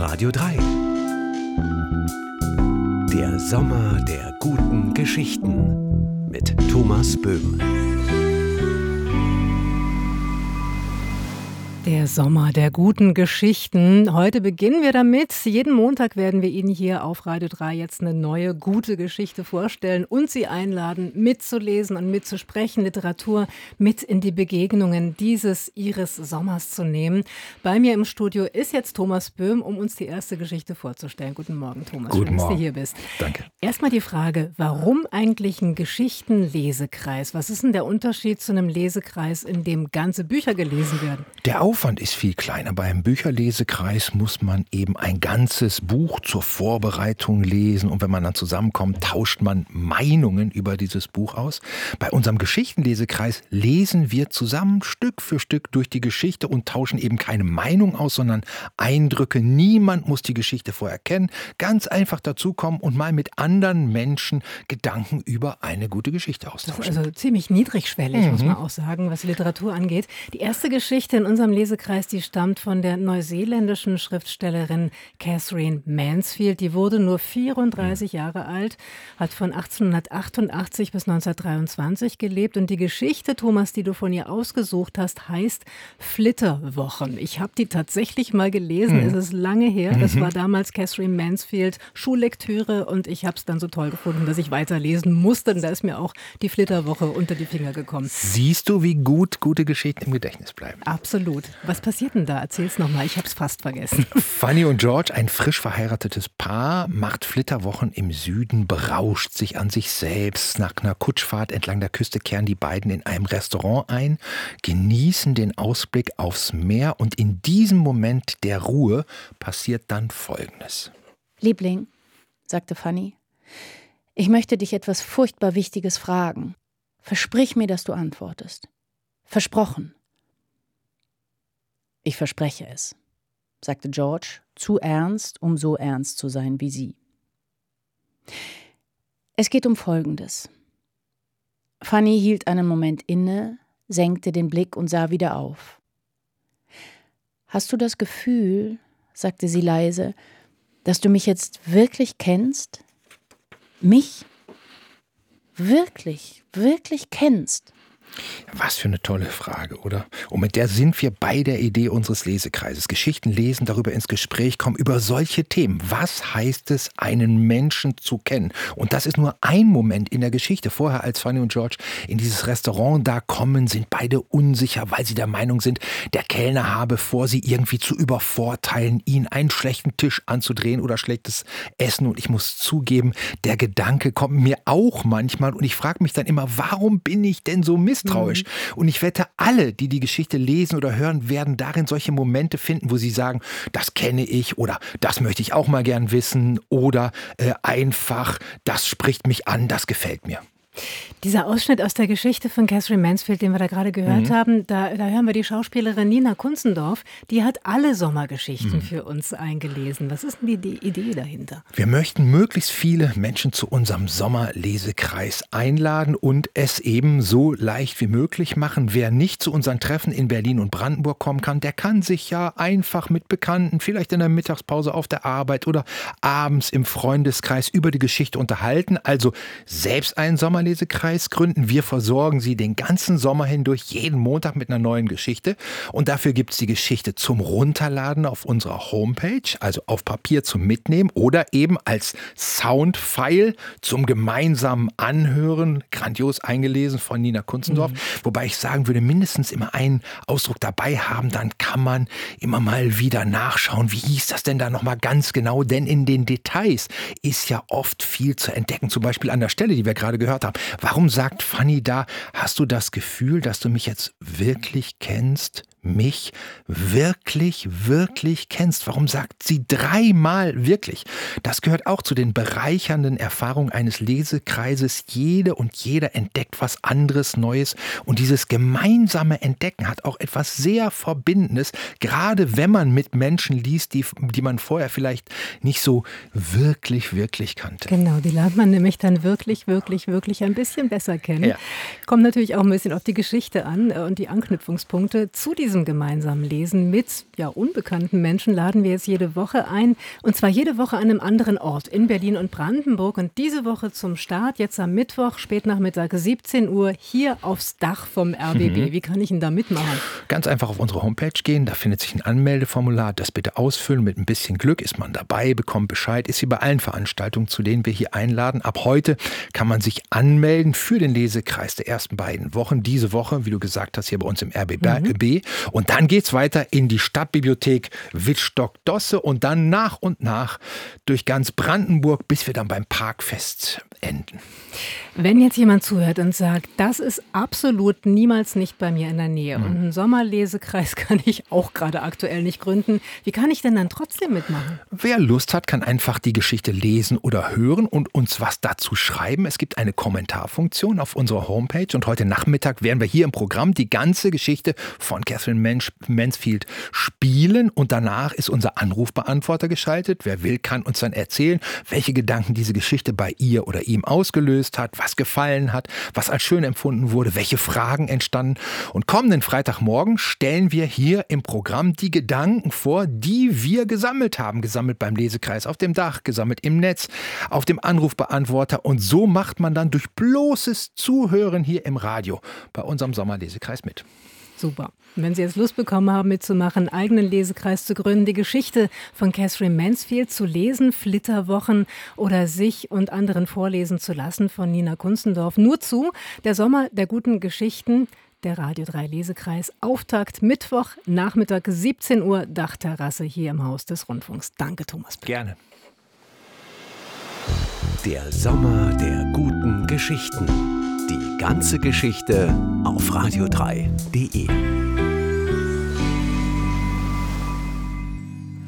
Radio 3. Der Sommer der guten Geschichten mit Thomas Böhm. Der Sommer der guten Geschichten. Heute beginnen wir damit. Jeden Montag werden wir Ihnen hier auf Radio 3 jetzt eine neue gute Geschichte vorstellen und Sie einladen, mitzulesen und mitzusprechen, Literatur mit in die Begegnungen dieses Ihres Sommers zu nehmen. Bei mir im Studio ist jetzt Thomas Böhm, um uns die erste Geschichte vorzustellen. Guten Morgen, Thomas. Guten Schön, dass Morgen. du hier bist. Danke. Erstmal die Frage, warum eigentlich ein Geschichtenlesekreis? Was ist denn der Unterschied zu einem Lesekreis, in dem ganze Bücher gelesen werden? Der Aufwand ist viel kleiner. Beim Bücherlesekreis muss man eben ein ganzes Buch zur Vorbereitung lesen und wenn man dann zusammenkommt, tauscht man Meinungen über dieses Buch aus. Bei unserem Geschichtenlesekreis lesen wir zusammen Stück für Stück durch die Geschichte und tauschen eben keine Meinung aus, sondern Eindrücke. Niemand muss die Geschichte vorher kennen. Ganz einfach dazukommen und mal mit anderen Menschen Gedanken über eine gute Geschichte austauschen. Das ist also ziemlich niedrigschwellig, muss man auch sagen, was die Literatur angeht. Die erste Geschichte in unserem Lesekreis, die stammt von der neuseeländischen Schriftstellerin Katherine Mansfield. Die wurde nur 34 Jahre alt, hat von 1888 bis 1923 gelebt. Und die Geschichte, Thomas, die du von ihr ausgesucht hast, heißt Flitterwochen. Ich habe die tatsächlich mal gelesen. Es ist lange her. Das war damals Katherine Mansfield Schullektüre und ich habe es dann so toll gefunden, dass ich weiterlesen musste. Und da ist mir auch die Flitterwoche unter die Finger gekommen. Siehst du, wie gut gute Geschichten im Gedächtnis bleiben? Absolut. Was passiert denn da? Erzähl's nochmal, ich habe es fast vergessen. Fanny und George, ein frisch verheiratetes Paar, macht Flitterwochen im Süden, berauscht sich an sich selbst. Nach einer Kutschfahrt entlang der Küste kehren die beiden in einem Restaurant ein, genießen den Ausblick aufs Meer und in diesem Moment der Ruhe passiert dann Folgendes. Liebling, sagte Fanny, ich möchte dich etwas furchtbar Wichtiges fragen. Versprich mir, dass du antwortest. Versprochen. Ich verspreche es, sagte George, zu ernst, um so ernst zu sein wie sie. Es geht um Folgendes. Fanny hielt einen Moment inne, senkte den Blick und sah wieder auf. Hast du das Gefühl, sagte sie leise, dass du mich jetzt wirklich kennst? Mich? Wirklich, wirklich kennst? Was für eine tolle Frage, oder? Und mit der sind wir bei der Idee unseres Lesekreises. Geschichten lesen, darüber ins Gespräch kommen, über solche Themen. Was heißt es, einen Menschen zu kennen? Und das ist nur ein Moment in der Geschichte. Vorher, als Fanny und George in dieses Restaurant da kommen, sind beide unsicher, weil sie der Meinung sind, der Kellner habe vor, sie irgendwie zu übervorteilen, ihnen einen schlechten Tisch anzudrehen oder schlechtes Essen. Und ich muss zugeben, der Gedanke kommt mir auch manchmal. Und ich frage mich dann immer, warum bin ich denn so misstrauisch? Und ich wette, alle, die die Geschichte lesen oder hören, werden darin solche Momente finden, wo sie sagen, das kenne ich oder das möchte ich auch mal gern wissen oder einfach, das spricht mich an, das gefällt mir. Dieser Ausschnitt aus der Geschichte von Katherine Mansfield, den wir da gerade gehört haben, da hören wir die Schauspielerin Nina Kunzendorf, die hat alle Sommergeschichten für uns eingelesen. Was ist denn die Idee dahinter? Wir möchten möglichst viele Menschen zu unserem Sommerlesekreis einladen und es eben so leicht wie möglich machen. Wer nicht zu unseren Treffen in Berlin und Brandenburg kommen kann, der kann sich ja einfach mit Bekannten, vielleicht in der Mittagspause auf der Arbeit oder abends im Freundeskreis über die Geschichte unterhalten. Also selbst einen Sommerlesekreis gründen. Wir versorgen Sie den ganzen Sommer hindurch jeden Montag mit einer neuen Geschichte. Und dafür gibt es die Geschichte zum Runterladen auf unserer Homepage, also auf Papier zum Mitnehmen oder eben als Soundfile zum gemeinsamen Anhören, grandios eingelesen von Nina Kunzendorf. Wobei ich sagen würde, mindestens immer einen Ausdruck dabei haben, dann kann man immer mal wieder nachschauen, wie hieß das denn da nochmal ganz genau, denn in den Details ist ja oft viel zu entdecken, zum Beispiel an der Stelle, die wir gerade gehört haben. Warum sagt Fanny da, hast du das Gefühl, dass du mich jetzt wirklich kennst? Mich wirklich, wirklich kennst. Warum sagt sie dreimal wirklich? Das gehört auch zu den bereichernden Erfahrungen eines Lesekreises. Jede und jeder entdeckt was anderes, Neues. Und dieses gemeinsame Entdecken hat auch etwas sehr Verbindendes, gerade wenn man mit Menschen liest, die man vorher vielleicht nicht so wirklich, wirklich kannte. Genau, die lernt man nämlich dann wirklich, wirklich, wirklich ein bisschen besser kennen. Ja. Kommt natürlich auch ein bisschen auf die Geschichte an und die Anknüpfungspunkte zu dieser diesem gemeinsamen Lesen mit unbekannten Menschen laden wir jetzt jede Woche ein. Und zwar jede Woche an einem anderen Ort in Berlin und Brandenburg. Und diese Woche zum Start, jetzt am Mittwoch, spätnachmittag 17 Uhr, hier aufs Dach vom RBB. Wie kann ich denn da mitmachen? Ganz einfach auf unsere Homepage gehen, da findet sich ein Anmeldeformular. Das bitte ausfüllen. Mit ein bisschen Glück ist man dabei, bekommt Bescheid. Ist wie bei allen Veranstaltungen, zu denen wir hier einladen. Ab heute kann man sich anmelden für den Lesekreis der ersten beiden Wochen. Diese Woche, wie du gesagt hast, hier bei uns im RBB. Und dann geht's weiter in die Stadtbibliothek Wittstock-Dosse und dann nach und nach durch ganz Brandenburg, bis wir dann beim Parkfest enden. Wenn jetzt jemand zuhört und sagt, das ist absolut niemals nicht bei mir in der Nähe und einen Sommerlesekreis kann ich auch gerade aktuell nicht gründen, wie kann ich denn dann trotzdem mitmachen? Wer Lust hat, kann einfach die Geschichte lesen oder hören und uns was dazu schreiben. Es gibt eine Kommentarfunktion auf unserer Homepage und heute Nachmittag werden wir hier im Programm die ganze Geschichte von Katherine Mansfield spielen und danach ist unser Anrufbeantworter geschaltet. Wer will, kann uns dann erzählen, welche Gedanken diese Geschichte bei ihr oder ihm ausgelöst hat, was gefallen hat, was als schön empfunden wurde, welche Fragen entstanden. Und kommenden Freitagmorgen stellen wir hier im Programm die Gedanken vor, die wir gesammelt haben. Gesammelt beim Lesekreis auf dem Dach, gesammelt im Netz, auf dem Anrufbeantworter. Und so macht man dann durch bloßes Zuhören hier im Radio bei unserem Sommerlesekreis mit. Super. Und wenn Sie jetzt Lust bekommen haben, mitzumachen, einen eigenen Lesekreis zu gründen, die Geschichte von Katherine Mansfield zu lesen, Flitterwochen oder sich und anderen vorlesen zu lassen von Nina Kunstendorf. Nur zu, der Sommer der guten Geschichten, der Radio 3 Lesekreis. Auftakt Mittwoch, Nachmittag 17 Uhr, Dachterrasse hier im Haus des Rundfunks. Danke, Thomas. Gerne. Der Sommer der guten Geschichten. Die ganze Geschichte auf radio3.de.